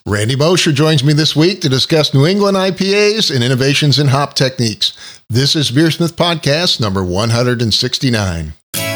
Randy Mosher joins me this week to discuss New England IPAs and innovations in hop techniques. This is Beersmith Podcast number 169.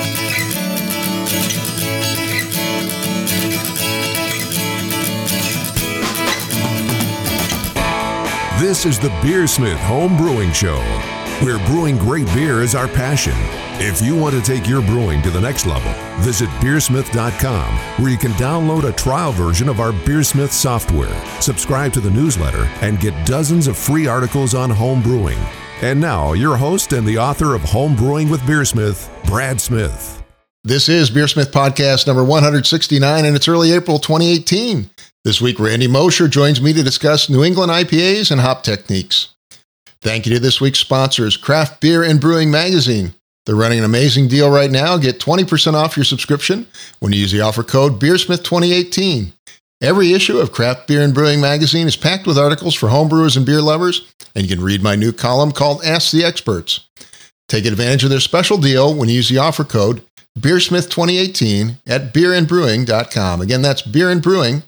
This is the Beersmith Home Brewing Show, where brewing great beer is our passion. If you want to take your brewing to the next level, visit beersmith.com, where you can download a trial version of our Beersmith software, subscribe to the newsletter, and get dozens of free articles on home brewing. And now, your host and the author of Home Brewing with Beersmith, Brad Smith. This is Beersmith Podcast number 169, and it's early April 2018. This week, Randy Mosher joins me to discuss New England IPAs and hop techniques. Thank you to this week's sponsors, Craft Beer and Brewing Magazine. They're running an amazing deal right now. Get 20% off your subscription when you use the offer code BEERSMITH2018. Every issue of Craft Beer and Brewing Magazine is packed with articles for homebrewers and beer lovers, and you can read my new column called Ask the Experts. Take advantage of their special deal when you use the offer code BEERSMITH2018 at beerandbrewing.com. Again, that's beerandbrewing.com.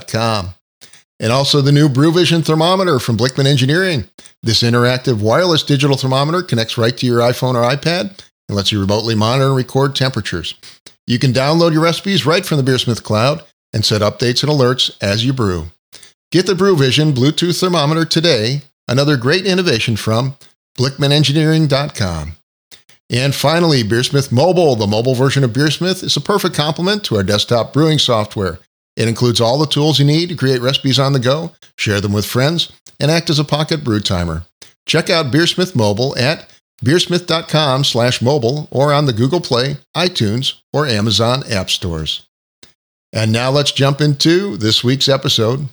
And also the new BrewVision thermometer from Blickman Engineering. This interactive wireless digital thermometer connects right to your iPhone or iPad and lets you remotely monitor and record temperatures. You can download your recipes right from the Beersmith cloud and set updates and alerts as you brew. Get the BrewVision Bluetooth thermometer today, another great innovation from BlickmanEngineering.com. And finally, Beersmith Mobile. The mobile version of Beersmith is a perfect complement to our desktop brewing software. It includes all the tools you need to create recipes on the go, share them with friends, and act as a pocket brew timer. Check out Beersmith Mobile at beersmith.com/mobile or on the Google Play, iTunes, or Amazon app stores. And now let's jump into this week's episode.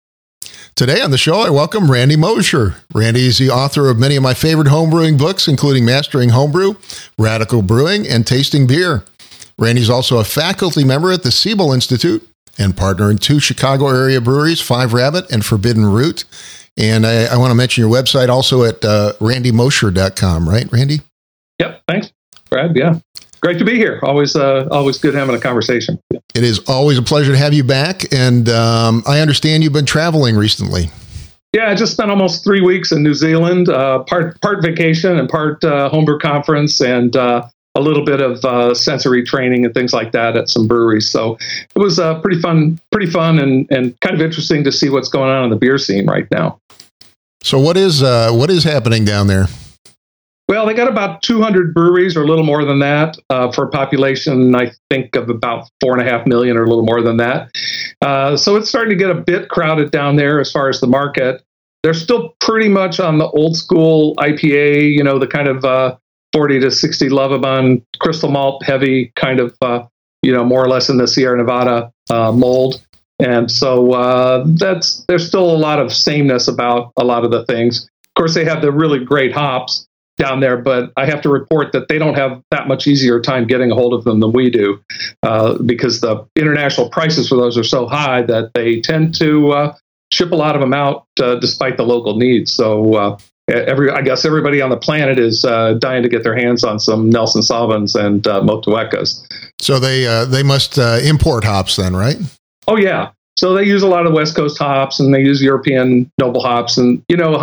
Today on the show, I welcome Randy Mosher. Randy is the author of many of my favorite homebrewing books, including Mastering Homebrew, Radical Brewing, and Tasting Beer. Randy's also a faculty member at the Siebel Institute and partner in two Chicago area breweries, Five Rabbit and Forbidden Root. And I want to mention your website also at randymosher.com, right, Randy? Yep. Thanks, Brad. Yeah. Great to be here. Always good having a conversation. It is always a pleasure to have you back. And I understand you've been traveling recently. Yeah, I just spent almost 3 weeks in New Zealand, part vacation and part homebrew conference, and a little bit of sensory training and things like that at some breweries. So it was pretty fun and kind of interesting to see what's going on in the beer scene right now. So what is happening down there? Well, they got about 200 breweries or a little more than that for a population, I think, of about 4.5 million or a little more than that. So it's starting to get a bit crowded down there as far as the market. They're still pretty much on the old school IPA, the kind of 40 to 60 Lovibond crystal malt heavy kind of, more or less in the Sierra Nevada mold. And so there's still a lot of sameness about a lot of the things. Of course, they have the really great hops down there, but I have to report that they don't have that much easier time getting a hold of them than we do, because the international prices for those are so high that they tend to ship a lot of them out despite the local needs. So I guess everybody on the planet is dying to get their hands on some Nelson Sauvins and Motuecas. So they must import hops then, right? Oh, yeah. So they use a lot of West Coast hops, and they use European noble hops. And,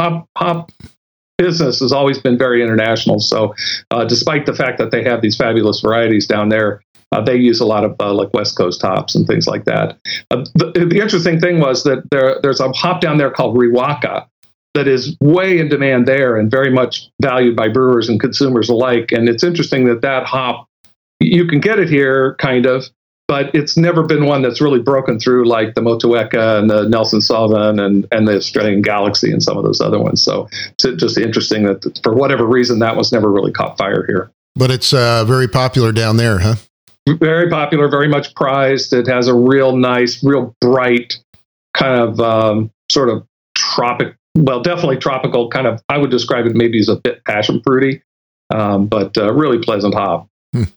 hop business has always been very international. So despite the fact that they have these fabulous varieties down there, they use a lot of like West Coast hops and things like that. The interesting thing was that there's a hop down there called Riwaka that is way in demand there and very much valued by brewers and consumers alike. And it's interesting that hop, you can get it here kind of, but it's never been one that's really broken through like the Motueka and the Nelson Sauvin and the Australian Galaxy and some of those other ones. So it's just interesting that for whatever reason, that was never really caught fire here. But it's very popular down there, huh? Very popular, very much prized. It has a real nice, real bright kind of sort of definitely tropical kind of, I would describe it maybe as a bit passion fruity, but really pleasant hop.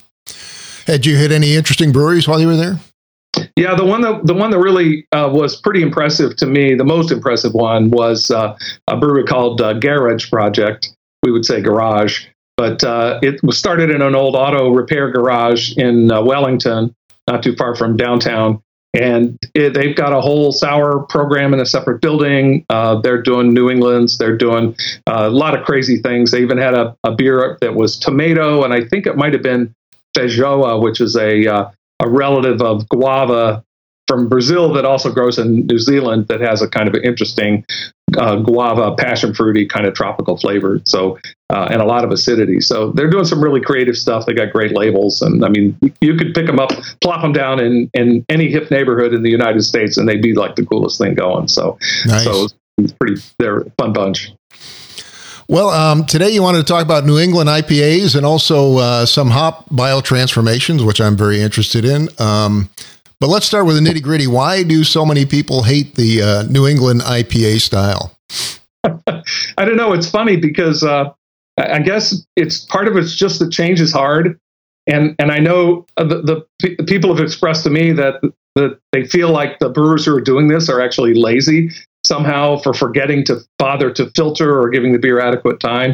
Had you hit any interesting breweries while you were there? Yeah, the one that really was pretty impressive to me, the most impressive one was a brewery called Garage Project. We would say garage, but it was started in an old auto repair garage in Wellington, not too far from downtown. And they've got a whole sour program in a separate building. They're doing New England's. They're doing a lot of crazy things. They even had a beer that was tomato, and I think it might have been feijoa, which is a relative of guava from Brazil that also grows in New Zealand, that has a kind of an interesting guava, passion fruity kind of tropical flavor. So, and a lot of acidity. So they're doing some really creative stuff. They got great labels. And I mean, you could pick them up, plop them down in any hip neighborhood in the United States, and they'd be like the coolest thing going. So, nice. So they're a fun bunch. Well, today you wanted to talk about New England IPAs and also some hop biotransformations, which I'm very interested in. But let's start with the nitty gritty. Why do so many people hate the New England IPA style? I don't know. It's funny because I guess it's part of it's just the change is hard. And I know the people have expressed to me that they feel like the brewers who are doing this are actually lazy somehow for forgetting to bother to filter or giving the beer adequate time.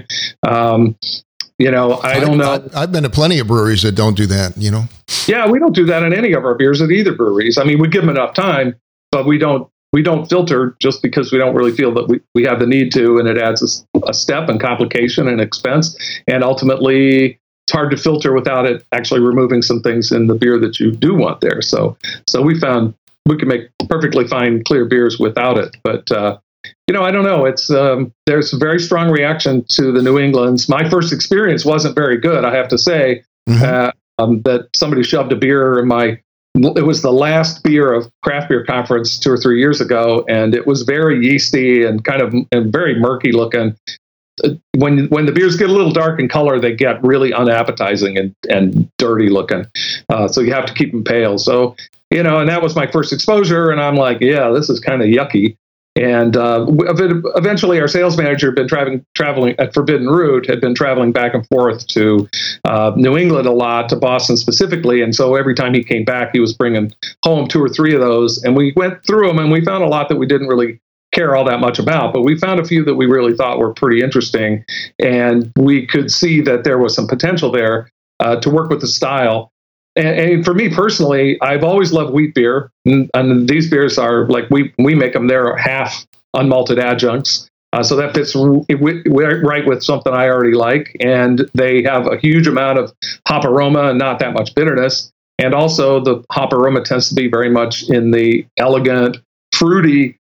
I don't know. I've been to plenty of breweries that don't do that, Yeah, we don't do that in any of our beers at either breweries. I mean, we give them enough time, but we don't filter just because we don't really feel that we have the need to, and it adds a step and complication and expense. And ultimately, it's hard to filter without it actually removing some things in the beer that you do want there. So we found we can make perfectly fine, clear beers without it. But I don't know. It's there's a very strong reaction to the New Englands. My first experience wasn't very good, I have to say. Mm-hmm. That somebody shoved a beer in it was the last beer of craft beer conference 2 or 3 years ago, and it was very yeasty and and very murky looking. When the beers get a little dark in color, they get really unappetizing and dirty looking. So you have to keep them pale. So, and that was my first exposure, and I'm like, yeah, this is kind of yucky. And eventually, our sales manager had been traveling at Forbidden Root, had been traveling back and forth to New England a lot, to Boston specifically. And so every time he came back, he was bringing home 2 or 3 of those. And we went through them, and we found a lot that we didn't really care all that much about, but we found a few that we really thought were pretty interesting. And we could see that there was some potential there to work with the style. And for me personally, I've always loved wheat beer, and these beers are like we make them. They're half unmalted adjuncts, so that fits right with something I already like. And they have a huge amount of hop aroma and not that much bitterness. And also, the hop aroma tends to be very much in the elegant, fruity,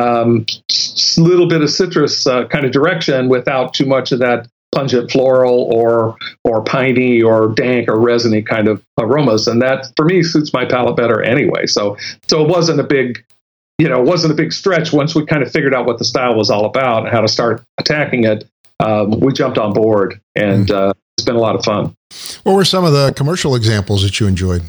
little bit of citrus kind of direction, without too much of that pungent floral or piney or dank or resiny kind of aromas. And that for me suits my palate better anyway. So it wasn't a big, stretch once we kind of figured out what the style was all about and how to start attacking it. We jumped on board, and it's been a lot of fun. What were some of the commercial examples that you enjoyed?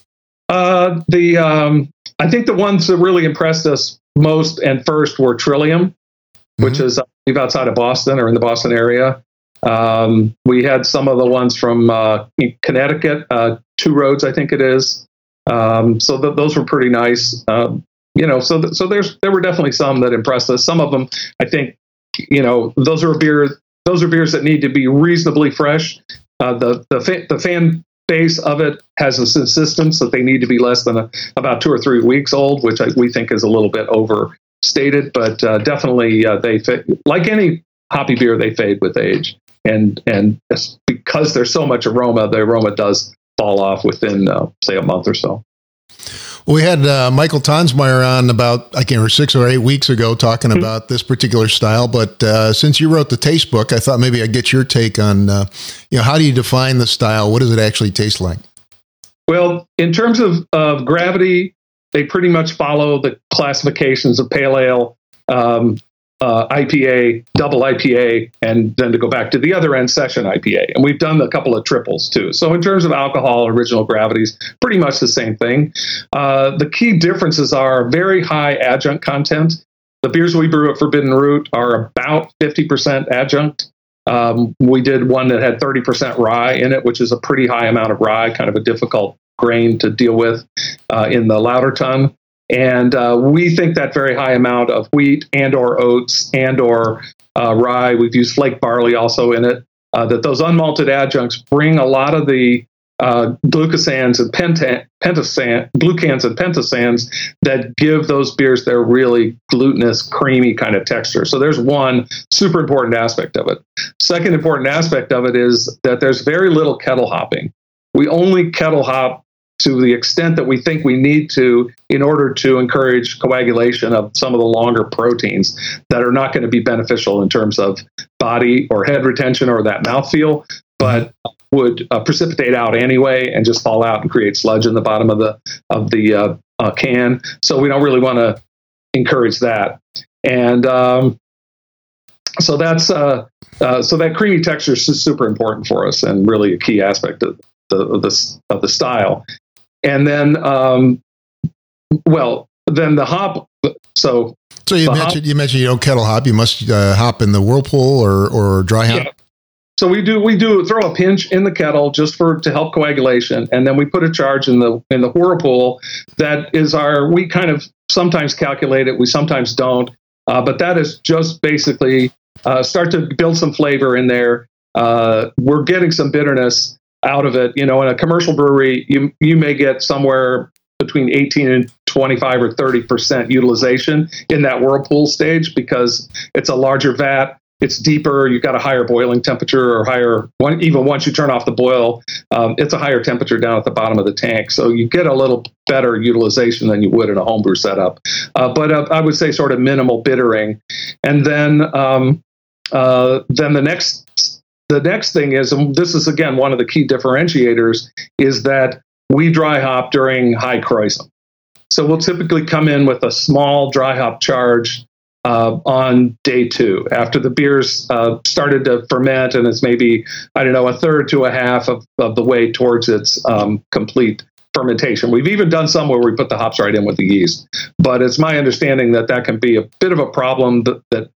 I think the ones that really impressed us most and first were Trillium, which is outside of Boston or in the Boston area. We had some of the ones from Connecticut, Two Roads, I think it is. So those were pretty nice. So there were definitely some that impressed us. Some of them, I think, those are beers that need to be reasonably fresh. The fan base of it has this insistence that they need to be less than about 2 or 3 weeks old, which we think is a little bit overstated. But definitely, they like any hoppy beer, they fade with age. And because there's so much aroma, the aroma does fall off within, say, a month or so. Well, we had Michael Tonsmeyer on about, 6 or 8 weeks ago talking about this particular style. But since you wrote the taste book, I thought maybe I'd get your take on, how do you define the style? What does it actually taste like? Well, in terms of gravity, they pretty much follow the classifications of pale ale, IPA, double IPA, and then to go back to the other end, session IPA. And we've done a couple of triples too. So in terms of alcohol, original gravities, pretty much the same thing. The key differences are very high adjunct content. The beers we brew at Forbidden Root are about 50% adjunct. We did one that had 30% rye in it, which is a pretty high amount of rye, kind of a difficult grain to deal with in the louder ton. And we think that very high amount of wheat and or oats and or rye, we've used flake barley also in it, that those unmalted adjuncts bring a lot of the glucosans and glucans and pentasans that give those beers their really glutinous, creamy kind of texture. So there's one super important aspect of it. Second important aspect of it is that there's very little kettle hopping. We only kettle hop to the extent that we think we need to in order to encourage coagulation of some of the longer proteins that are not going to be beneficial in terms of body or head retention or that mouthfeel, but would precipitate out anyway and just fall out and create sludge in the bottom of the can. So we don't really want to encourage that. And so that's so that creamy texture is super important for us and really a key aspect of the style. And then, then the hop. So you mentioned you don't kettle hop. You must hop in the whirlpool or dry hop. Yeah. So we do throw a pinch in the kettle just to help coagulation, and then we put a charge in the whirlpool. That is we kind of sometimes calculate it, we sometimes don't, but that is just basically start to build some flavor in there. We're getting some bitterness out of it. In a commercial brewery, you may get somewhere between 18 and 25 or 30% utilization in that whirlpool stage because it's a larger vat. It's deeper. You've got a higher boiling temperature or higher, even once you turn off the boil, it's a higher temperature down at the bottom of the tank. So you get a little better utilization than you would in a homebrew setup. But I would say sort of minimal bittering. And then the next thing is, and this is again one of the key differentiators, is that we dry hop during high Kreuzen. So we'll typically come in with a small dry hop charge on day 2 after the beer's started to ferment and it's maybe, a third to a half of the way towards its complete fermentation. We've even done some where we put the hops right in with the yeast, but it's my understanding that can be a bit of a problem that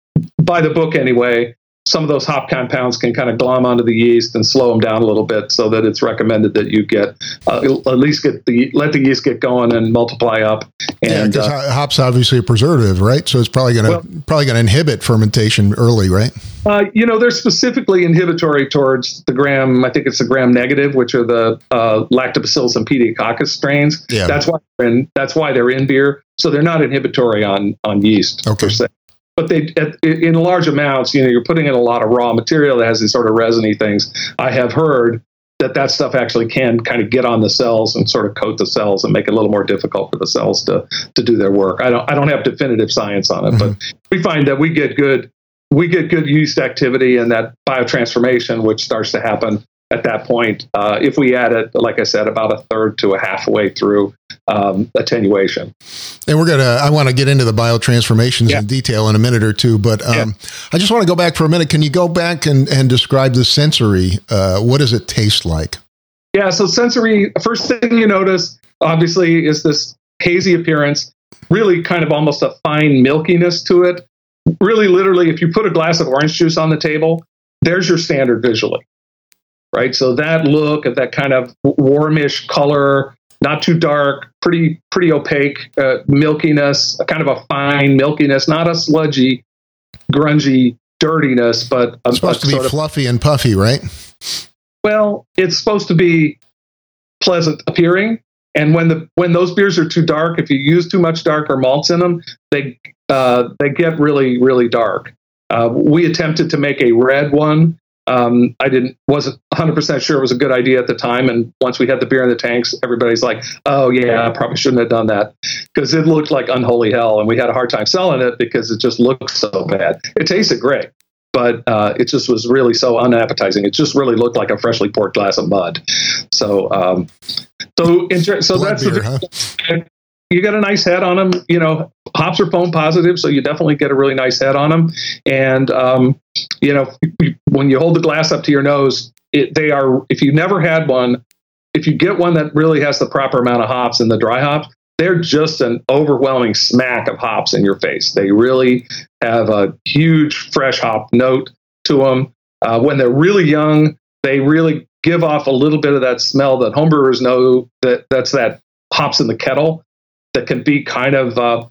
by the book anyway, some of those hop compounds can kind of glom onto the yeast and slow them down a little bit, so that it's recommended that you get at least let the yeast get going and multiply up. And because hop's obviously a preservative, right? So it's probably going to inhibit fermentation early, right? They're specifically inhibitory towards the gram. I think it's the gram negative, which are the Lactobacillus and Pediococcus strains. Yeah. That's why they're in beer. So they're not inhibitory on yeast per se. But in large amounts, you're putting in a lot of raw material that has these sort of resiny things. I have heard that stuff actually can kind of get on the cells and sort of coat the cells and make it a little more difficult for the cells to do their work. I don't have definitive science on it, but we find that we get good yeast activity and that biotransformation, which starts to happen at that point, if we add it, like I said, about a third to a halfway through attenuation. And I want to get into the biotransformations in detail in a minute or two, but I just want to go back for a minute. Can you go back and describe the sensory? What does it taste like? Yeah, so sensory, first thing you notice, obviously, is this hazy appearance, really kind of almost a fine milkiness to it. Really, literally, if you put a glass of orange juice on the table, there's your standard visually. Right, so that look at that kind of warmish color, not too dark, pretty opaque, milkiness, a kind of a fine milkiness, not a sludgy, grungy dirtiness, but it's supposed to be fluffy and puffy, right? Well, it's supposed to be pleasant appearing, and when those beers are too dark, if you use too much darker malts in them, they get really, really dark. We attempted to make a red one. I wasn't 100% sure it was a good idea at the time. And once we had the beer in the tanks, everybody's like, oh yeah, I probably shouldn't have done that, because it looked like unholy hell. And we had a hard time selling it because it just looked so bad. It tasted great, but it just was really so unappetizing. It just really looked like a freshly poured glass of mud. So that's beer, you got a nice head on them. Hops are foam positive, so you definitely get a really nice head on them. And when you hold the glass up to your nose, they are. If you never had one, if you get one that really has the proper amount of hops in the dry hops, they're just an overwhelming smack of hops in your face. They really have a huge fresh hop note to them. When they're really young, they really give off a little bit of that smell that homebrewers know that's that hops in the kettle. That can be kind of,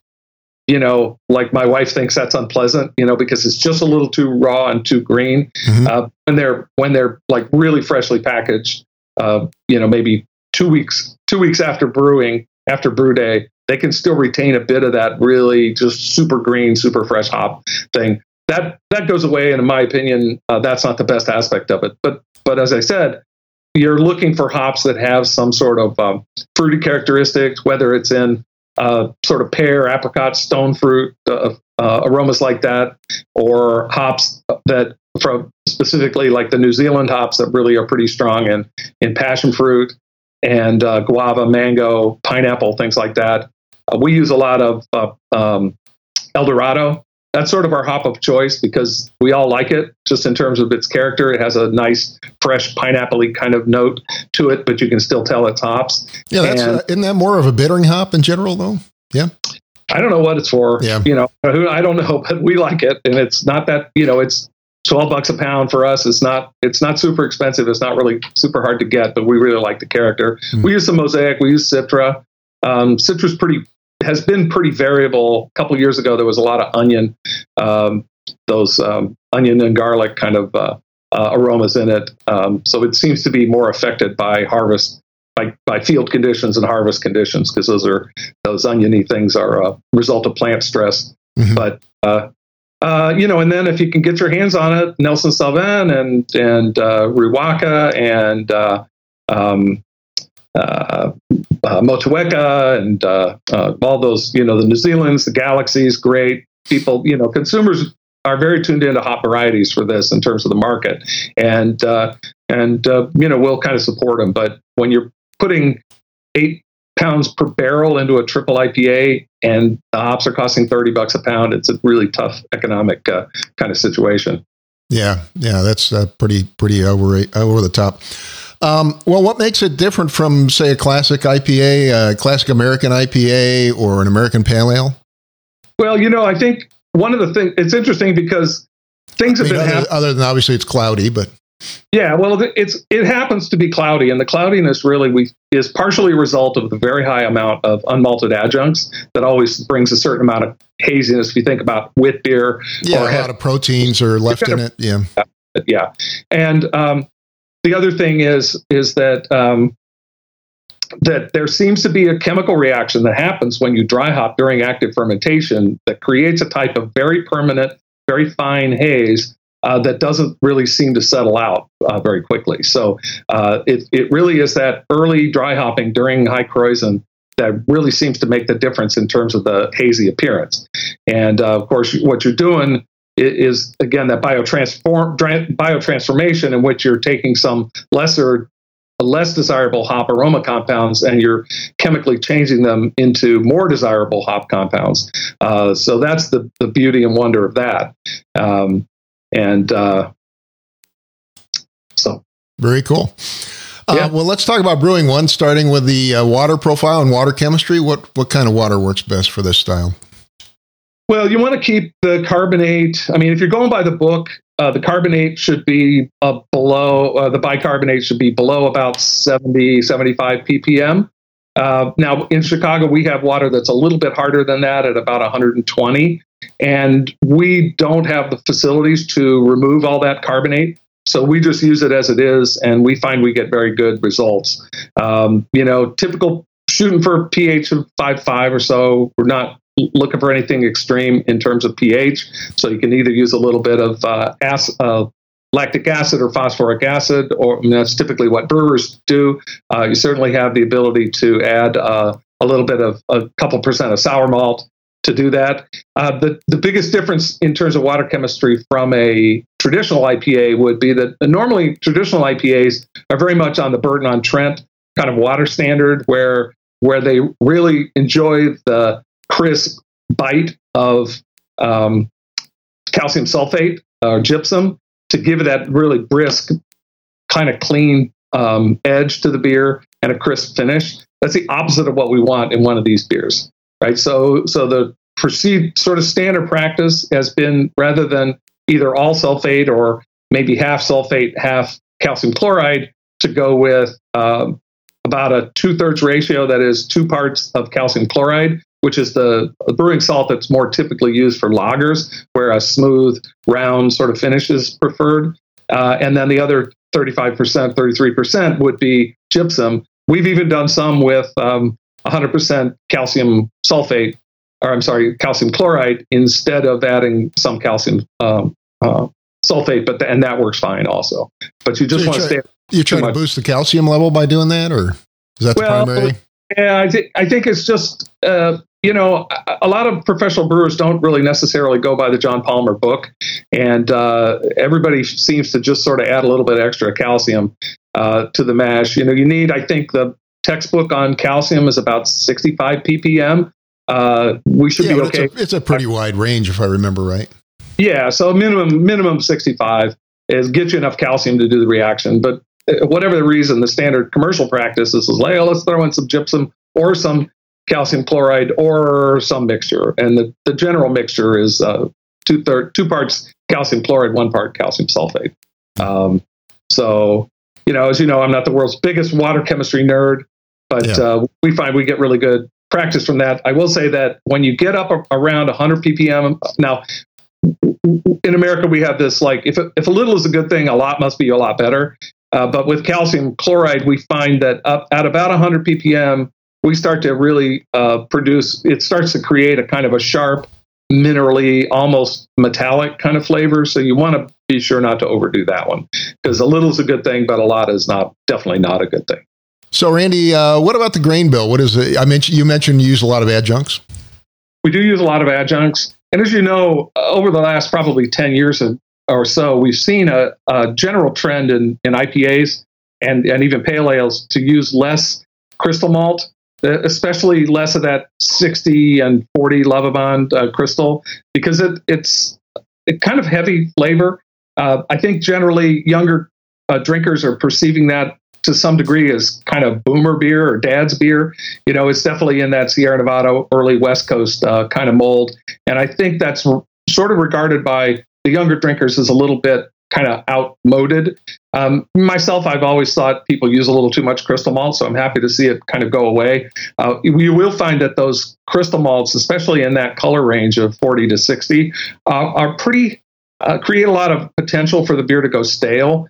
like my wife thinks that's unpleasant, because it's just a little too raw and too green. Mm-hmm. When they're like really freshly packaged, maybe 2 weeks after brewing, after brew day, they can still retain a bit of that really just super green, super fresh hop thing. That goes away, and in my opinion, that's not the best aspect of it. But as I said, you're looking for hops that have some sort of fruity characteristics, whether it's in sort of pear, apricot, stone fruit, aromas like that, or hops that from specifically like the New Zealand hops that really are pretty strong in passion fruit and guava, mango, pineapple, things like that. We use a lot of El Dorado. That's sort of our hop of choice because we all like it just in terms of its character. It has a nice, fresh, pineapple-y kind of note to it, but you can still tell it's hops. Yeah, isn't that more of a bittering hop in general, though? Yeah. I don't know what it's for. Yeah. I don't know, but we like it. And it's not that, it's $12 a pound for us. It's not super expensive. It's not really super hard to get, but we really like the character. Mm-hmm. We use some Mosaic. We use Citra. Citra's has been pretty variable. A couple of years ago, there was a lot of onion, those onion and garlic kind of aromas in it. So it seems to be more affected by harvest, by field conditions and harvest conditions, because those oniony things are a result of plant stress. Mm-hmm. But and then if you can get your hands on it, Nelson Sauvin and Riwaka and Motueka and all those, the New Zealands, the Galaxies, great people. Consumers are very tuned into hop varieties for this in terms of the market, and we'll kind of support them. But when you're putting 8 pounds per barrel into a triple IPA and the hops are costing $30 a pound, it's a really tough economic kind of situation. Yeah, that's pretty over the top. Well, what makes it different from, say, a classic IPA, a classic American IPA, or an American Pale Ale? Well, I think one of the things, it's interesting because things have been happening. Other than obviously it's cloudy, but. Yeah, well, it happens to be cloudy, and the cloudiness really is partially a result of the very high amount of unmalted adjuncts that always brings a certain amount of haziness. If you think about wit beer, a lot of proteins are left in it. Yeah, yeah, and the other thing is that that there seems to be a chemical reaction that happens when you dry hop during active fermentation that creates a type of very permanent, very fine haze. That doesn't really seem to settle out very quickly. So it really is that early dry hopping during high krausen that really seems to make the difference in terms of the hazy appearance. And of course, what you're doing is, again, that biotransformation in which you're taking some less desirable hop aroma compounds and you're chemically changing them into more desirable hop compounds. So that's the beauty and wonder of that. So very cool. Yeah. Well, let's talk about brewing one, starting with the water profile and water chemistry. What kind of water works best for this style? Well, you want to keep the carbonate. I mean, if you're going by the book, the carbonate should be below, the bicarbonate should be below about 70, 75 ppm. Now, in Chicago, we have water that's a little bit harder than that at about 120. And we don't have the facilities to remove all that carbonate. So we just use it as it is, and we find we get very good results. Typical shooting for pH of 5.5 or so. We're not looking for anything extreme in terms of pH. So you can either use a little bit of lactic acid or phosphoric acid, that's typically what brewers do. You certainly have the ability to add a little bit of a couple percent of sour malt to do that. The biggest difference in terms of water chemistry from a traditional IPA would be that normally traditional IPAs are very much on the Burton-on-Trent kind of water standard, where they really enjoy the crisp bite of calcium sulfate or gypsum to give it that really brisk, kind of clean edge to the beer and a crisp finish. That's the opposite of what we want in one of these beers. Right, so the perceived sort of standard practice has been, rather than either all sulfate or maybe half sulfate, half calcium chloride, to go with about a 2/3 ratio. That is 2 parts of calcium chloride, which is the brewing salt that's more typically used for lagers, where a smooth, round sort of finish is preferred. And then the other 35%, 33% would be gypsum. We've even done some with 100% calcium sulfate, calcium chloride, instead of adding some calcium sulfate, and that works fine also. But you just want to stay. You're trying to boost the calcium level by doing that, or is that the primary? Yeah, I think it's just, a lot of professional brewers don't really necessarily go by the John Palmer book, and everybody seems to just sort of add a little bit extra calcium to the mash. You need, I think the textbook on calcium is about 65 ppm. We should be okay. It's a pretty wide range, if I remember right. Yeah, so minimum 65 is get you enough calcium to do the reaction. But whatever the reason, the standard commercial practice is like, let's throw in some gypsum or some calcium chloride or some mixture. And the general mixture is 2 parts calcium chloride, 1 part calcium sulfate. So, as you know, I'm not the world's biggest water chemistry nerd, but we find we get really good practice from that. I will say that when you get up around 100 ppm, now, in America, we have this, like, if a little is a good thing, a lot must be a lot better. But with calcium chloride, we find that up at about 100 ppm, we start to really it starts to create a kind of a sharp, minerally, almost metallic kind of flavor. So you want to be sure not to overdo that one, because a little is a good thing, but a lot is definitely not a good thing. So, Randy, what about the grain bill? What is it? You mentioned you use a lot of adjuncts. We do use a lot of adjuncts. And as you know, over the last probably 10 years or so, we've seen a general trend in IPAs and even pale ales to use less crystal malt, especially less of that 60 and 40 Lovibond crystal, because it's kind of heavy flavor. I think generally younger drinkers are perceiving that to some degree as kind of boomer beer or dad's beer. It's definitely in that Sierra Nevada, early West Coast kind of mold. And I think that's sort of regarded by the younger drinkers as a little bit kind of outmoded. Myself, I've always thought people use a little too much crystal malt, so I'm happy to see it kind of go away. You will find that those crystal malts, especially in that color range of 40 to 60, are pretty, create a lot of potential for the beer to go stale.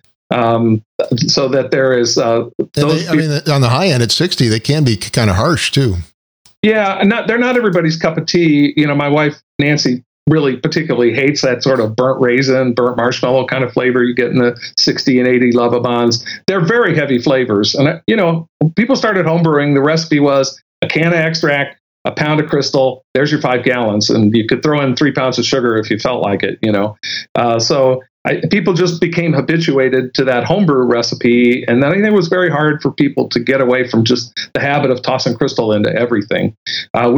So that there is on the high end at 60, they can be kind of harsh too. Yeah, they're not everybody's cup of tea. My wife Nancy really particularly hates that sort of burnt raisin, burnt marshmallow kind of flavor you get in the 60 and 80 Lovibonds. They're very heavy flavors, and when people started homebrewing, the recipe was a can of extract, a pound of crystal. There's your 5 gallons, and you could throw in 3 pounds of sugar if you felt like it. So. People just became habituated to that homebrew recipe, and then I think it was very hard for people to get away from just the habit of tossing crystal into everything. So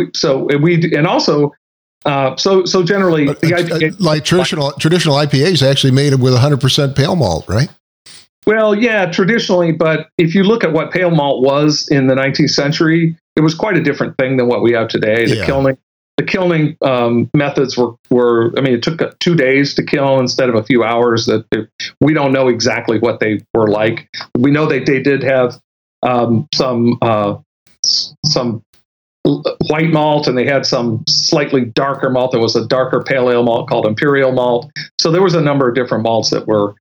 generally, the IPA, like traditional IPAs, actually made with 100% pale malt, right? Well, yeah, traditionally, but if you look at what pale malt was in the 19th century, it was quite a different thing than what we have today. The kilning methods were, it took 2 days to kill instead of a few hours. We don't know exactly what they were like. We know they did have some white malt, and they had some slightly darker malt. There was a darker pale ale malt called imperial malt. So there was a number of different malts that were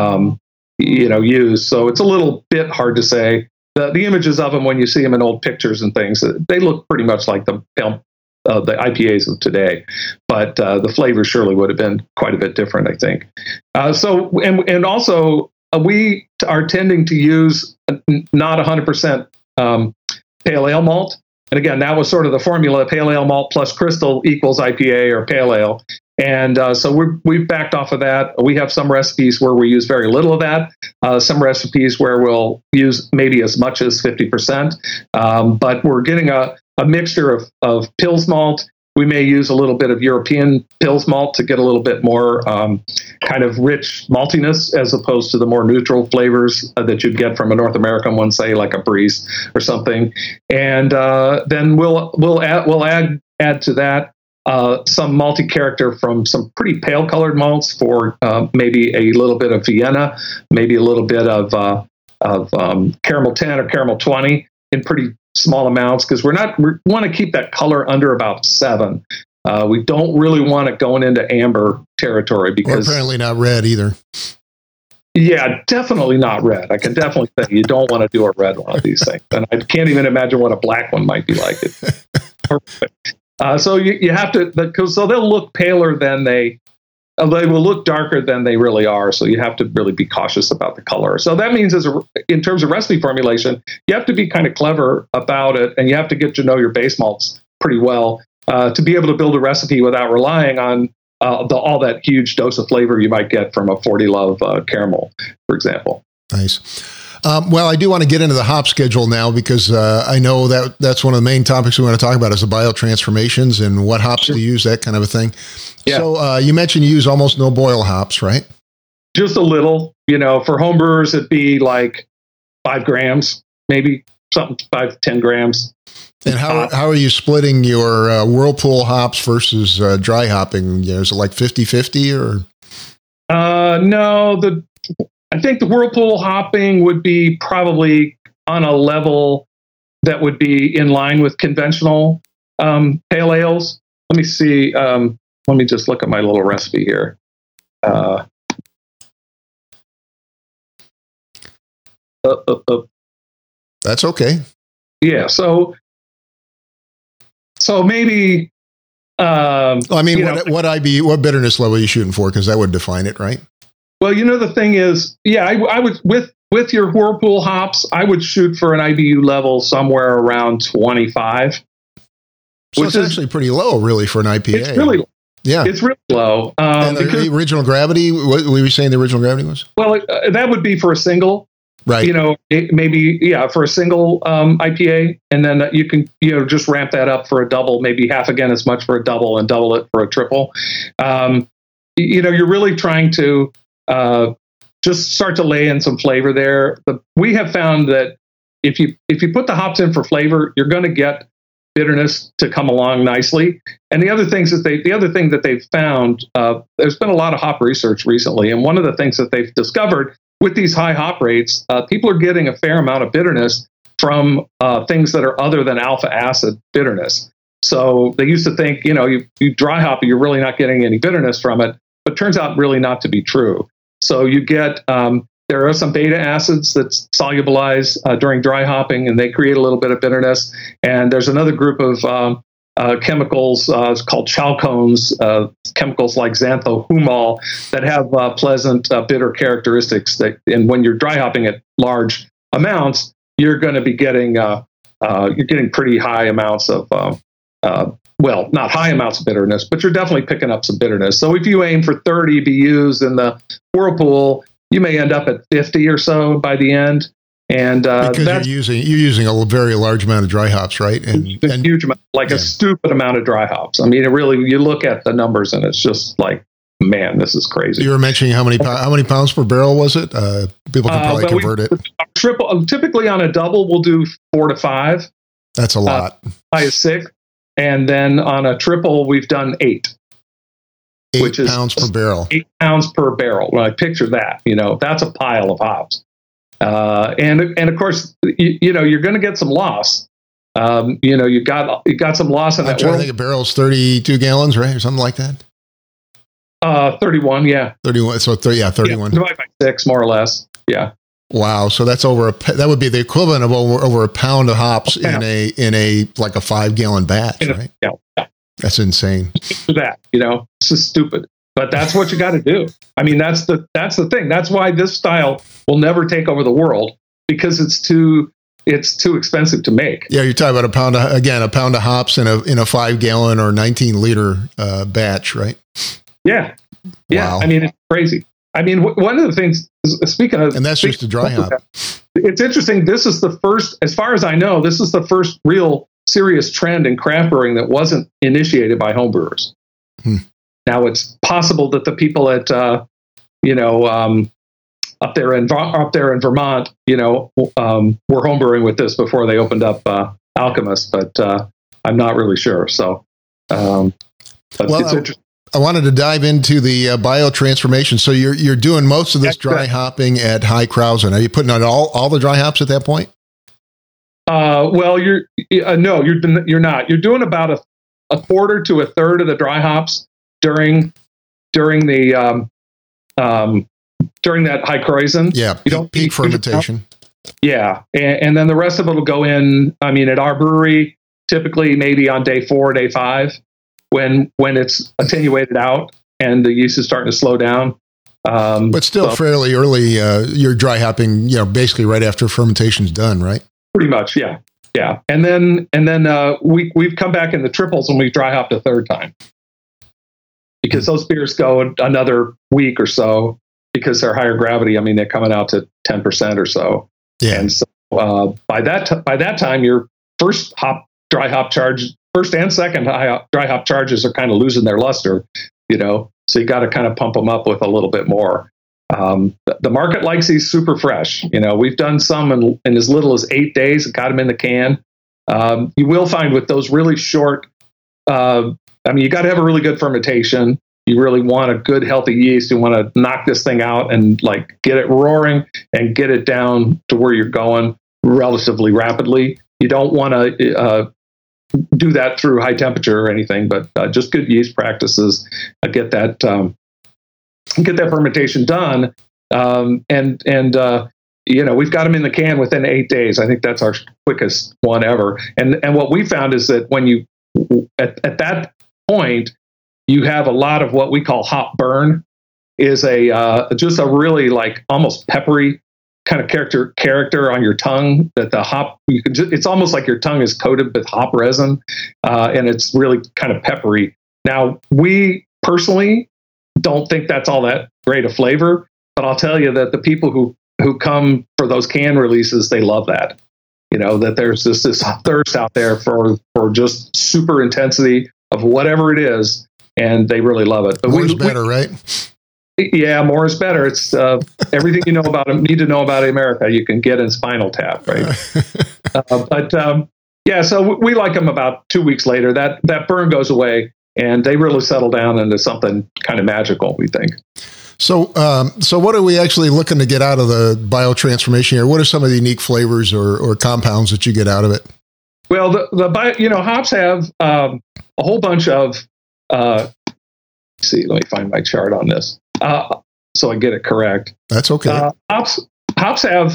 used. So it's a little bit hard to say. The images of them, when you see them in old pictures and things, they look pretty much like the IPAs of today, but the flavor surely would have been quite a bit different, I think. And also we are tending to use not 100% pale ale malt. And again, that was sort of the formula: pale ale malt plus crystal equals IPA or pale ale. And so we've backed off of that. We have some recipes where we use very little of that. Some recipes where we'll use maybe as much as 50%. But we're getting a mixture of Pils malt. We may use a little bit of European Pils malt to get a little bit more kind of rich maltiness, as opposed to the more neutral flavors that you'd get from a North American one, say like a Breeze or something. And then we'll add to that some malty character from some pretty pale colored malts for maybe a little bit of Vienna, maybe a little bit of caramel 10 or caramel 20 in pretty small amounts, because we want to keep that color under about 7. We don't really want it going into amber territory, because apparently not red either. Yeah, definitely not red. I can definitely say you don't want to do a red one of these things. And I can't even imagine what a black one might be like. So you have to, because so they'll look paler than they will look darker than they really are. So you have to really be cautious about the color. So that means in terms of recipe formulation, you have to be kind of clever about it, and you have to get to know your base malts pretty well to be able to build a recipe without relying on all that huge dose of flavor you might get from a 40 Love caramel, for example. Nice. Well, I do want to get into the hop schedule now because I know that's one of the main topics we want to talk about is the biotransformations and what hops to use, that kind of a thing. Yeah. So you mentioned you use almost no boil hops, right? Just a little. For home brewers, it'd be like 5 grams, maybe something 5-10 grams. And how are you splitting your Whirlpool hops versus dry hopping? Is it like 50-50 or? No, I think the Whirlpool hopping would be probably on a level that would be in line with conventional pale ales. Let me see. Let me just look at my little recipe here. That's okay. Yeah. So maybe. I mean, what bitterness level are you shooting for? Because that would define it, right? Well, the thing is, I would with your Whirlpool hops, I would shoot for an IBU level somewhere around 25. So it's actually pretty low, really, for an IPA. It's really low. Yeah, it's really low. And the original gravity, what were you saying the original gravity was? Well, that would be for a single. Right. Maybe for a single IPA, and then you can just ramp that up for a double, maybe half again as much for a double, and double it for a triple. You're really trying to just start to lay in some flavor there. But we have found that if you put the hops in for flavor, you're going to get bitterness to come along nicely. And the other thing that they've found, there's been a lot of hop research recently, and one of the things that they've discovered with these high hop rates, people are getting a fair amount of bitterness from things that are other than alpha acid bitterness. So they used to think, you dry hop, you're really not getting any bitterness from it, but it turns out really not to be true. So you get, there are some beta acids that solubilize during dry hopping, and they create a little bit of bitterness. And there's another group of chemicals called chalcones, chemicals like xanthohumol that have pleasant bitter characteristics. And when you're dry hopping at large amounts, you're going to be getting pretty high amounts of not high amounts of bitterness, but you're definitely picking up some bitterness. So if you aim for 30 BUs in the Whirlpool, you may end up at 50 or so by the end. And because you're using a very large amount of dry hops, right? And a huge amount, a stupid amount of dry hops. I mean, you look at the numbers and it's just like, man, this is crazy. You were mentioning how many pounds per barrel was it? People can probably convert it. Typically on a double, we'll do 4 to 5. That's a lot. 5 is 6, and then on a triple, we've done 8. 8 pounds per barrel. 8 pounds per barrel. When I picture that, that's a pile of hops. And of course, you're going to get some loss. You got some loss in that. I'm trying to think a barrel's 32 gallons, right, or something like that. 31, yeah. 31. So 31. Divided by 6, more or less. Yeah. Wow. So that's that would be the equivalent of over a pound of hops in a like a 5-gallon batch, right? Yeah. That's insane. That it's just stupid. But that's what you got to do. I mean, that's the thing. That's why this style will never take over the world, because it's too expensive to make. Yeah, you're talking about a pound of hops in a 5-gallon or 19-liter batch, right? Yeah. Yeah. Wow. I mean, it's crazy. I mean, one of the things, speaking of, and that's just a dry hop. It's interesting. This is the first, as far as I know, this is the first real serious trend in craft brewing that wasn't initiated by homebrewers. Now, it's possible that the people at, up there in Vermont, were homebrewing with this before they opened up Alchemist, but I'm not really sure. So, it's interesting. I wanted to dive into the biotransformation. So you're doing most of this dry hopping at High Krausen. Are you putting on all the dry hops at that point? Well, you're not. You're doing about a quarter to a third of the dry hops during the during that high croissant. Yeah, you don't peak fermentation. Yeah, and then the rest of it will go in. I mean, at our brewery, typically maybe on day 4, day 5, when it's attenuated out and the yeast is starting to slow down. But still fairly early. You're dry hopping, basically right after fermentation's done, right? Pretty much, yeah. And then we've come back in the triples and we've dry hopped a third time because those beers go another week or so because they're higher gravity. I mean, they're coming out to 10% or so. Yeah. And so by that time, your first dry hop charge, first and second dry hop charges are kind of losing their luster, So you got to kind of pump them up with a little bit more. The market likes these super fresh. We've done some in as little as 8 days, got them in the can. You will find with those really short, you got to have a really good fermentation. You really want a good, healthy yeast. You want to knock this thing out and get it roaring and get it down to where you're going relatively rapidly. You don't want to do that through high temperature or anything, but just good yeast practices get that fermentation done. We've got them in the can within 8 days. I think that's our quickest one ever. And what we found is that when you at that point, you have a lot of what we call hop burn, is just a really almost peppery kind of character on your tongue that the hop, it's almost like your tongue is coated with hop resin, and it's really kind of peppery. Now, we personally don't think that's all that great a flavor, but I'll tell you that the people who come for those can releases, they love that. That there's this thirst out there for just super intensity of whatever it is, and they really love it. But more is better, right? Yeah, more is better. It's everything you need to know about America, you can get in Spinal Tap, right? So we like them about 2 weeks later. That burn goes away, and they really settle down into something kind of magical, we think. So what are we actually looking to get out of the biotransformation here? What are some of the unique flavors or compounds that you get out of it? Well, hops have a whole bunch of. Let me find my chart on this so I get it correct. That's okay. Hops have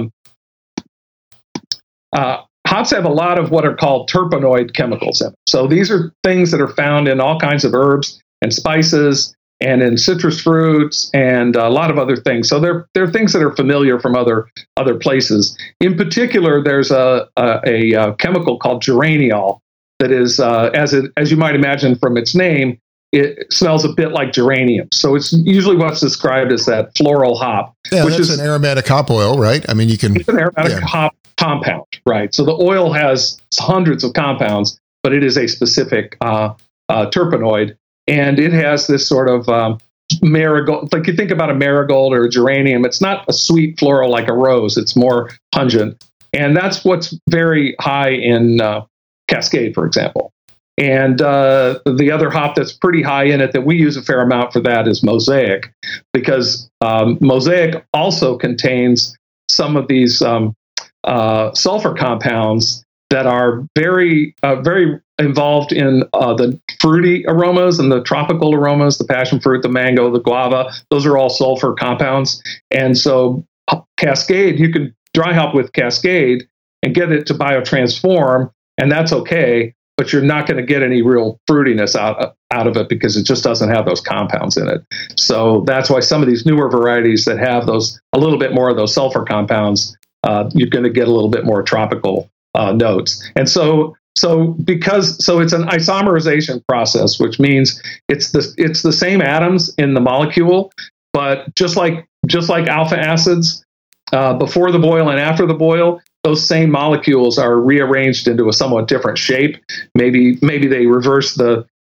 a lot of what are called terpenoid chemicals in it. So these are things that are found in all kinds of herbs and spices and in citrus fruits and a lot of other things. So they're things that are familiar from other places. In particular, there's a chemical called geraniol that is, as you might imagine from its name, it smells a bit like geranium. So it's usually what's described as that floral hop. Yeah, which is an aromatic hop oil, right? I mean, it's an aromatic hop compound, right? So the oil has hundreds of compounds, but it is a specific terpenoid. And it has this sort of marigold, like you think about a marigold or a geranium. It's not a sweet floral like a rose. It's more pungent. And that's what's very high in Cascade, for example. And the other hop that's pretty high in it that we use a fair amount for that is Mosaic, because Mosaic also contains some of these sulfur compounds that are very, very involved in the fruity aromas and the tropical aromas, the passion fruit, the mango, the guava. Those are all sulfur compounds. And so Cascade, you can dry hop with Cascade and get it to biotransform, and that's okay. But you're not going to get any real fruitiness out of it because it just doesn't have those compounds in it. So that's why some of these newer varieties that have a little bit more of those sulfur compounds, you're going to get a little bit more tropical notes. And so it's an isomerization process, which means it's the same atoms in the molecule, but just like alpha acids, before the boil and after the boil, those same molecules are rearranged into a somewhat different shape. Maybe they reverse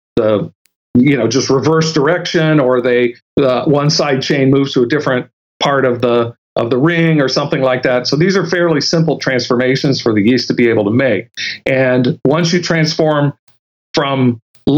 just reverse direction, or one side chain moves to a different part of the ring or something like that. So these are fairly simple transformations for the yeast to be able to make. And once you transform from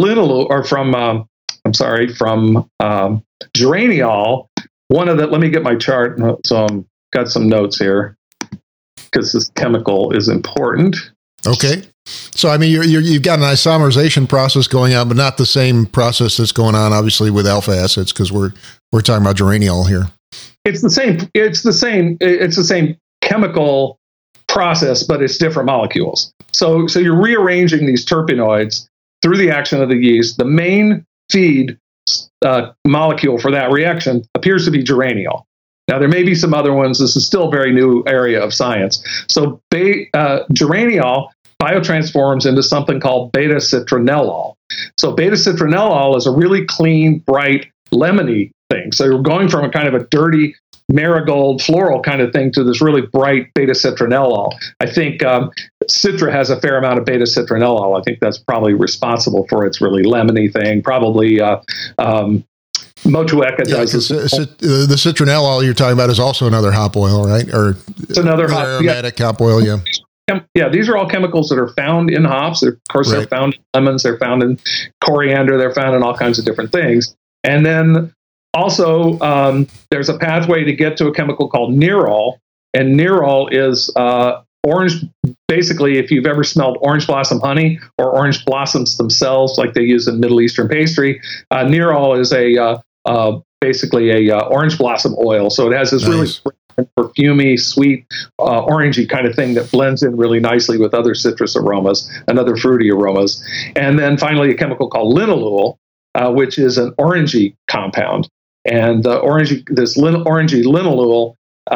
geraniol, let me get my chart. So I've got some notes here, because this chemical is important. Okay. So, I mean, you've got an isomerization process going on, but not the same process that's going on, obviously, with alpha acids, because we're talking about geraniol here. it's the same. It's the same chemical process, but it's different molecules. So you're rearranging these terpenoids through the action of the yeast. The main feed molecule for that reaction appears to be geraniol. Now, there may be some other ones. This is still a very new area of science. So geraniol biotransforms into something called beta-citronellol. So beta-citronellol is a really clean, bright, lemony thing. So you're going from a kind of a dirty marigold floral kind of thing to this really bright beta-citronellol. I think Citra has a fair amount of beta-citronellol. I think that's probably responsible for its really lemony thing. Probably Motueka does. The citronellol you're talking about is also another hop oil, right? Or it's another aromatic hop oil, yeah. Yeah, these are all chemicals that are found in hops. Of course, They're found in lemons. They're found in coriander. They're found in all kinds of different things. And then also, there's a pathway to get to a chemical called nerol. And nerol is orange. Basically, if you've ever smelled orange blossom honey or orange blossoms themselves, like they use in Middle Eastern pastry, nerol is basically a orange blossom oil. So it has this really perfumey, sweet, orangey kind of thing that blends in really nicely with other citrus aromas and other fruity aromas. And then finally, a chemical called linalool, which is an orangey compound. And this orangey linalool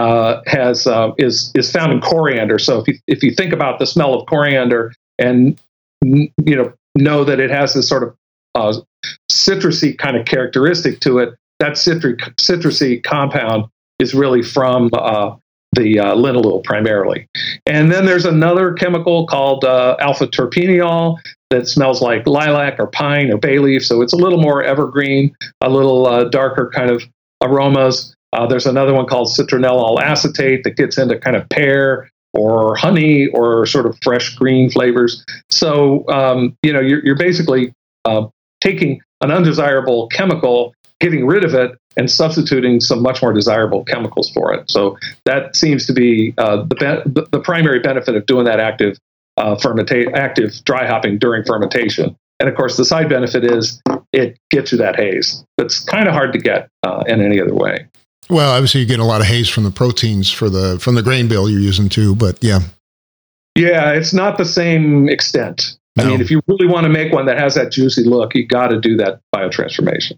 is found in coriander. So if you think about the smell of coriander and know that it has this sort of citrusy kind of characteristic to it, that citrusy compound is really from the linalool primarily. And then there's another chemical called alpha terpineol that smells like lilac or pine or bay leaf. So it's a little more evergreen, a little darker kind of aromas. There's another one called citronellol acetate that gets into kind of pear or honey or sort of fresh green flavors. So, you're basically taking an undesirable chemical, getting rid of it, and substituting some much more desirable chemicals for it. So that seems to be the primary benefit of doing that active dry hopping during fermentation. And of course, the side benefit is it gets you that haze. That's kind of hard to get in any other way. Well, obviously, you get a lot of haze from the proteins from the grain bill you're using too. But yeah, it's not the same extent. No. I mean, if you really want to make one that has that juicy look, you got to do that biotransformation.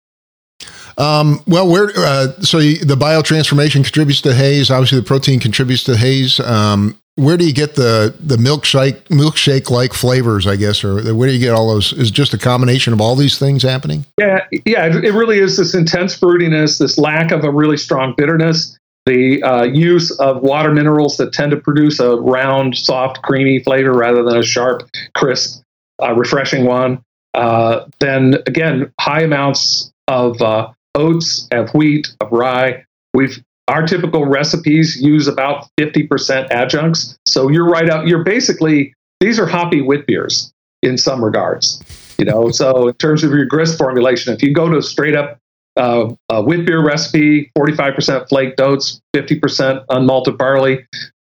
So the biotransformation contributes to haze. Obviously, the protein contributes to haze. Where do you get the milkshake-like flavors, I guess, or where do you get all those? Is it just a combination of all these things happening? Yeah, it really is this intense fruitiness, this lack of a really strong bitterness, the use of water minerals that tend to produce a round, soft, creamy flavor rather than a sharp, crisp, refreshing one. Then, again, high amounts of oats, of wheat, of rye. Our typical recipes use about 50% adjuncts. So you're right out. These are hoppy wit beers in some regards. So in terms of your grist formulation, if you go to a straight up wit beer recipe, 45% flaked oats, 50% unmalted barley,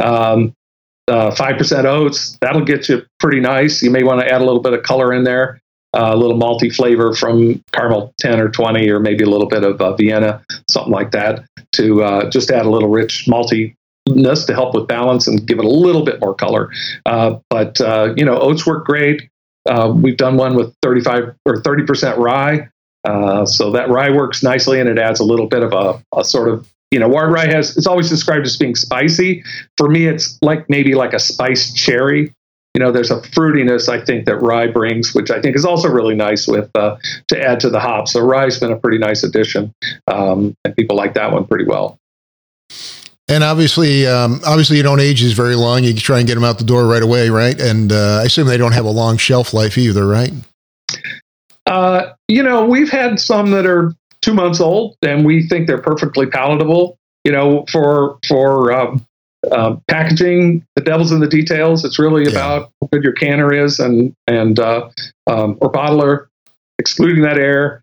5% oats, that'll get you pretty nice. You may want to add a little bit of color in there. A little malty flavor from caramel 10 or 20, or maybe a little bit of Vienna, something like that, to just add a little rich maltiness to help with balance and give it a little bit more color. But oats work great. We've done one with 35 or 30% rye. So that rye works nicely, and it adds a little bit of a sort of, rye it's always described as being spicy. For me, it's maybe like a spiced cherry. There's a fruitiness, I think, that rye brings, which I think is also really nice to add to the hops. So rye's been a pretty nice addition, and people like that one pretty well. And obviously, you don't age these very long. You try and get them out the door right away, right? And I assume they don't have a long shelf life either, right? We've had some that are 2 months old, and we think they're perfectly palatable. For packaging, the devil's in the details. It's really about how good your canner is or bottler, excluding that air.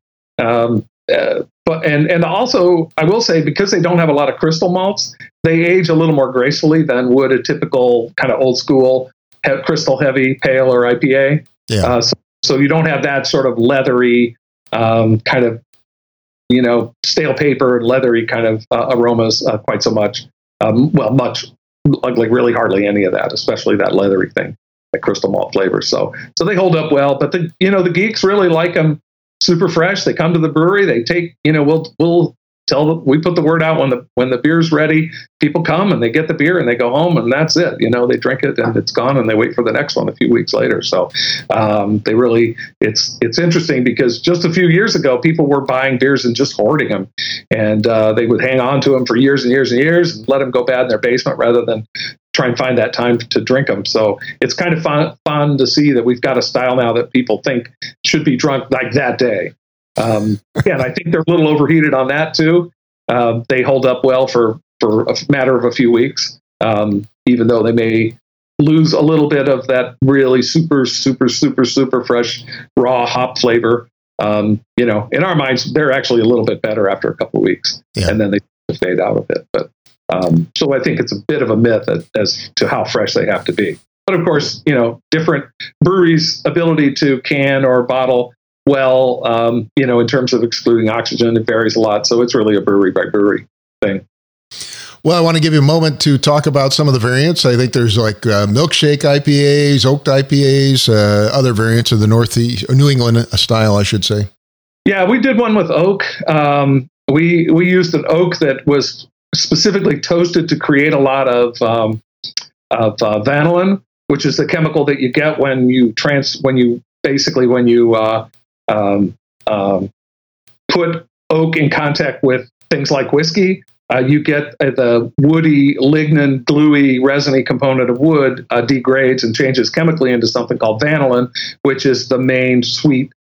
But also, I will say, because they don't have a lot of crystal malts, they age a little more gracefully than would a typical kind of old school crystal heavy pale or IPA. Yeah. So you don't have that sort of leathery kind of stale paper and leathery kind of aromas quite so much. Much like really hardly any of that, especially that leathery thing, that crystal malt flavor. So they hold up well. But the geeks really like them super fresh. They come to the brewery. They take we'll tell them, we put the word out when the beer's ready. People come and they get the beer and they go home and that's it. They drink it and it's gone and they wait for the next one a few weeks later. So they really, it's interesting because just a few years ago, people were buying beers and just hoarding them, and they would hang on to them for years and years and years and let them go bad in their basement rather than try and find that time to drink them. So it's kind of fun to see that we've got a style now that people think should be drunk like that day. And I think they're a little overheated on that too. They hold up well for a matter of a few weeks, even though they may lose a little bit of that really super, super, super, super fresh raw hop flavor. In our minds, they're actually a little bit better after a couple of weeks, and then they fade out a bit. But so I think it's a bit of a myth as to how fresh they have to be. But of course, different breweries' ability to can or bottle well, in terms of excluding oxygen, it varies a lot. So it's really a brewery by brewery thing. Well, I want to give you a moment to talk about some of the variants. I think there's like milkshake IPAs, oaked IPAs, other variants of the Northeast, or New England style, I should say. Yeah, we did one with oak. We used an oak that was specifically toasted to create a lot of vanillin, which is the chemical that you get when you put oak in contact with things like whiskey. You get the woody, lignin, gluey, resiny component of wood degrades and changes chemically into something called vanillin, which is the main sweet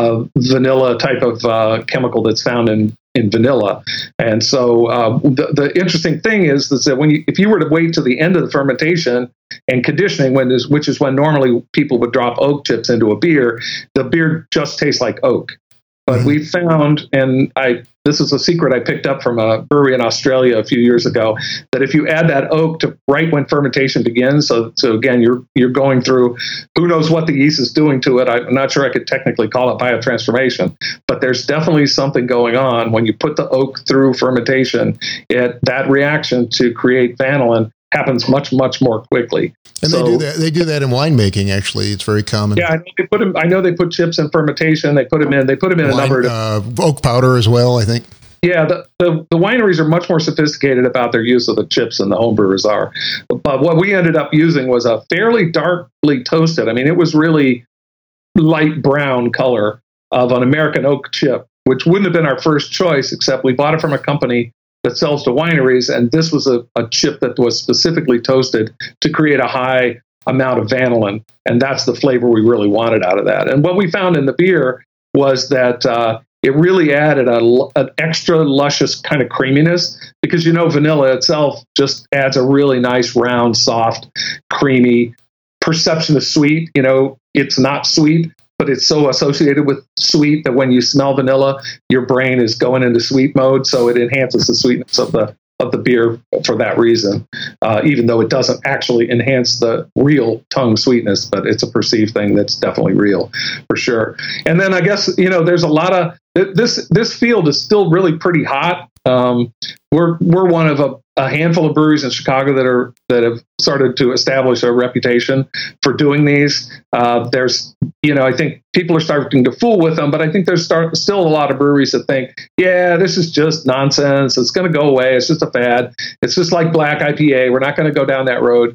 vanilla type of chemical that's found in vanilla. And so the interesting thing is that if you were to wait to the end of the fermentation and conditioning, which is when normally people would drop oak chips into a beer, the beer just tastes like oak. But we found, and this is a secret I picked up from a brewery in Australia a few years ago, that if you add that oak to right when fermentation begins, so again, you're going through, who knows what the yeast is doing to it. I'm not sure I could technically call it biotransformation, but there's definitely something going on when you put the oak through fermentation. That reaction to create vanillin happens much, much more quickly. And they do that in winemaking. Actually, it's very common. Yeah, I know they put chips in fermentation. They put them in a number of oak powder as well, I think. Yeah, the wineries are much more sophisticated about their use of the chips than the homebrewers are. But what we ended up using was a fairly darkly toasted. I mean, it was really light brown color of an American oak chip, which wouldn't have been our first choice, except we bought it from a company that sells to wineries, and this was a chip that was specifically toasted to create a high amount of vanillin, and that's the flavor we really wanted out of that. And what we found in the beer was that it really added an extra luscious kind of creaminess, because vanilla itself just adds a really nice, round, soft, creamy perception of sweet. It's not sweet, but it's so associated with sweet that when you smell vanilla, your brain is going into sweet mode. So it enhances the sweetness of the beer for that reason, even though it doesn't actually enhance the real tongue sweetness, but it's a perceived thing that's definitely real for sure. And then I guess, there's a lot of, this field is still really pretty hot. We're one of a handful of breweries in Chicago that have started to establish a reputation for doing these. There's, I think people are starting to fool with them, but I think there's still a lot of breweries that think, yeah, this is just nonsense. It's going to go away. It's just a fad. It's just like black IPA. We're not going to go down that road.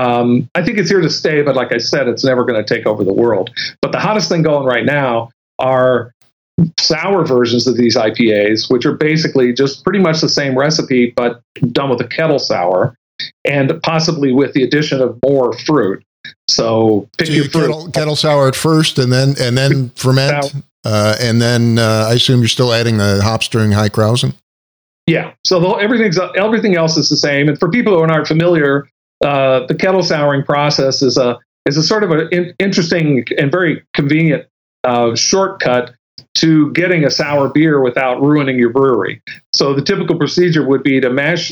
I think it's here to stay, but like I said, it's never going to take over the world. But the hottest thing going right now are sour versions of these IPAs, which are basically just pretty much the same recipe, but done with a kettle sour, and possibly with the addition of more fruit. So pick your fruit. Kettle sour at first, and then ferment, and then I assume you're still adding the hops during High-Krausen. Yeah. So everything else is the same. And for people who aren't familiar, the kettle souring process is a sort of an interesting and very convenient shortcut to getting a sour beer without ruining your brewery. So the typical procedure would be to mash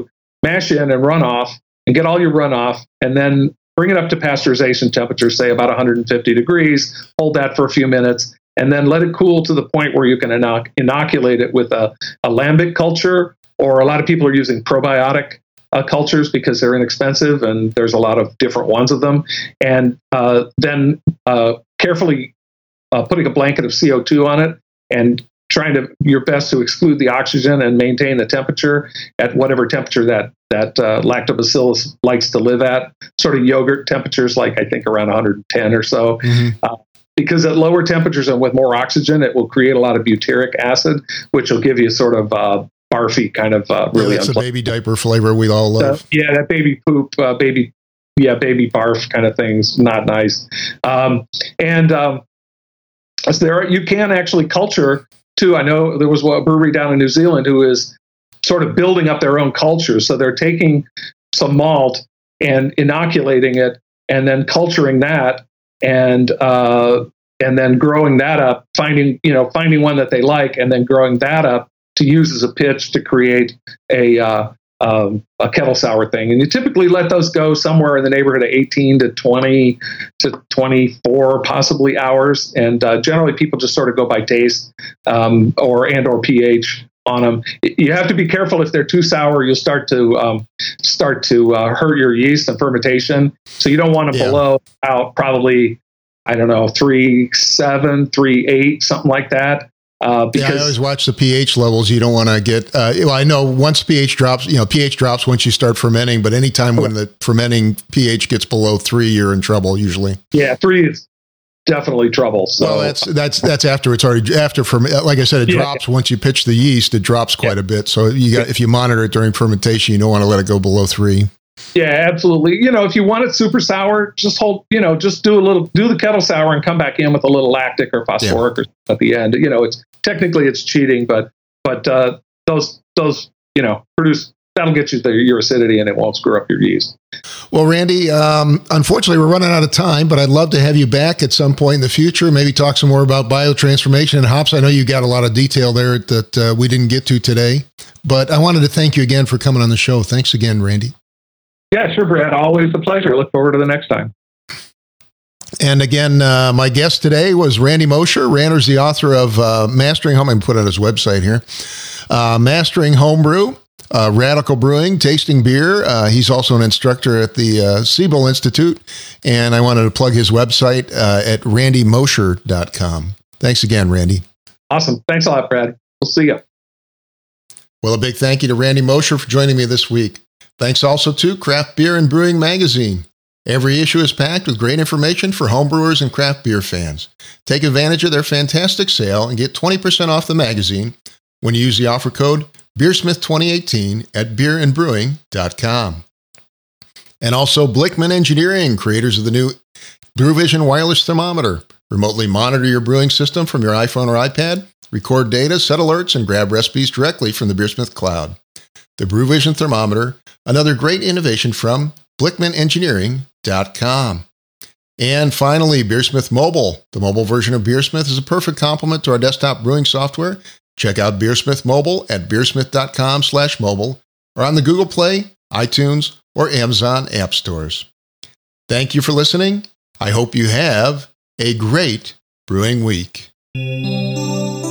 in and run off and get all your runoff, and then bring it up to pasteurization temperature, say about 150 degrees, hold that for a few minutes, and then let it cool to the point where you can inoculate it with a lambic culture, or a lot of people are using probiotic cultures because they're inexpensive and there's a lot of different ones of them. And then carefully putting a blanket of CO2 on it and trying your best to exclude the oxygen and maintain the temperature at whatever temperature that lactobacillus likes to live at, sort of yogurt temperatures, like I think around 110 or so. Mm-hmm. Because at lower temperatures and with more oxygen, it will create a lot of butyric acid, which will give you sort of barfy kind of really. That's a baby diaper flavor we all love. That baby poop, baby barf kind of things, not nice. So there you can actually culture too. I know there was a brewery down in New Zealand who is sort of building up their own culture. So they're taking some malt and inoculating it, and then culturing that, and then growing that up, finding one that they like, and then growing that up to use as a pitch to create a kettle sour thing. And you typically let those go somewhere in the neighborhood of 18 to 20 to 24 possibly hours. And generally people just sort of go by taste or pH on them. You have to be careful. If they're too sour, you'll start to hurt your yeast and fermentation. So you don't want to blow out probably, 3.7, 3.8, something like that. Because I always watch the pH levels. You don't want to get, I know once pH drops, pH drops once you start fermenting, but anytime when the fermenting pH gets below 3, you're in trouble usually. Yeah, 3 is definitely trouble. So well, that's after it's already, like I said, it drops once you pitch the yeast, it drops quite a bit. So if you monitor it during fermentation, you don't want to let it go below 3. Yeah, absolutely. If you want it super sour, just do the kettle sour and come back in with a little lactic or phosphoric or at the end. It's cheating, but those produce, that'll get you your acidity and it won't screw up your yeast. Well, Randy, unfortunately we're running out of time, but I'd love to have you back at some point in the future, maybe talk some more about biotransformation and hops. I know you got a lot of detail there that we didn't get to today, but I wanted to thank you again for coming on the show. Thanks again, Randy. Yeah, sure, Brad. Always a pleasure. Look forward to the next time. And again, my guest today was Randy Mosher. Randy's the author of Mastering Home. I'm going to put on his website here. Mastering Homebrew, Radical Brewing, Tasting Beer. He's also an instructor at the Siebel Institute. And I wanted to plug his website at randymosher.com. Thanks again, Randy. Awesome. Thanks a lot, Brad. We'll see you. Well, a big thank you to Randy Mosher for joining me this week. Thanks also to Craft Beer and Brewing Magazine. Every issue is packed with great information for homebrewers and craft beer fans. Take advantage of their fantastic sale and get 20% off the magazine when you use the offer code BeerSmith2018 at beerandbrewing.com. And also Blickman Engineering, creators of the new BrewVision wireless thermometer. Remotely monitor your brewing system from your iPhone or iPad, record data, set alerts, and grab recipes directly from the BeerSmith cloud. The BrewVision thermometer, another great innovation from BlickmanEngineering.com. And finally, BeerSmith Mobile. The mobile version of BeerSmith is a perfect complement to our desktop brewing software. Check out BeerSmith Mobile at beersmith.com/mobile or on the Google Play, iTunes, or Amazon app stores. Thank you for listening. I hope you have a great brewing week.